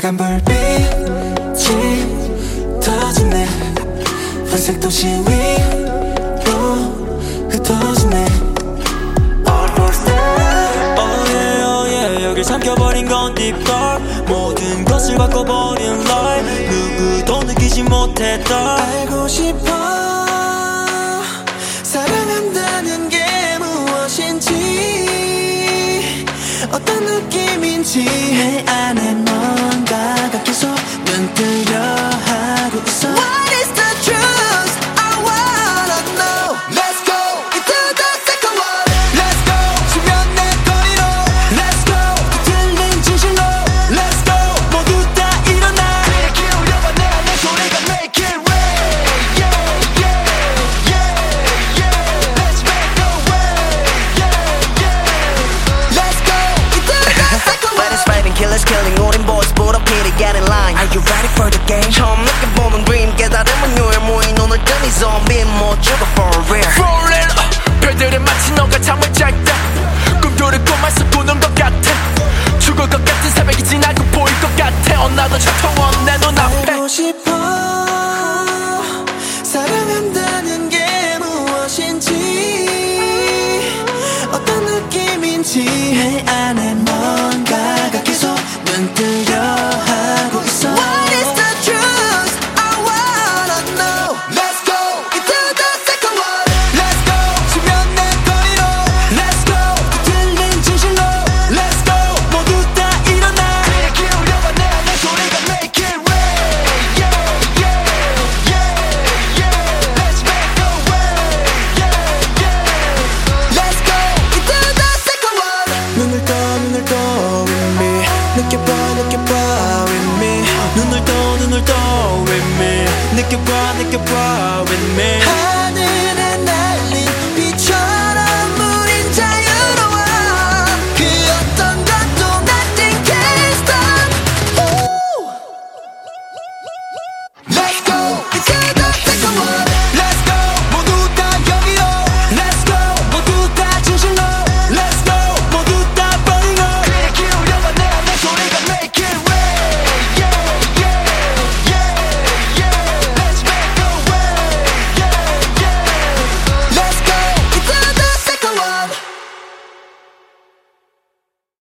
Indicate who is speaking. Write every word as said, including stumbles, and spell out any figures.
Speaker 1: 빨간 불빛이 터지네 회색 도시 위로 흩어지네 All for sale
Speaker 2: Oh yeah oh yeah 여길 삼켜버린 건 deep dark 모든 것을 바꿔버린 life 누구도 느끼지 못했다
Speaker 1: 알고 싶어 사랑한다는 게 무엇인지 어떤 느낌인지 내 안에 뭔가가 계속 눈뜨려 하고 있어 What is the truth? I wanna know Let's go into the second one Let's go 수면 내 거리로 Let's go 들린 진실로 Let's go 모두 다 일어나 귀를 기울여봐 내 안에 소리가 make it rain Yeah yeah yeah yeah Let's make a way Yeah yeah Let's go into the second one
Speaker 3: Fighters fighting, killers killing, 우린 boys put up here to get in line. Are you ready for the game? 처음 느껴본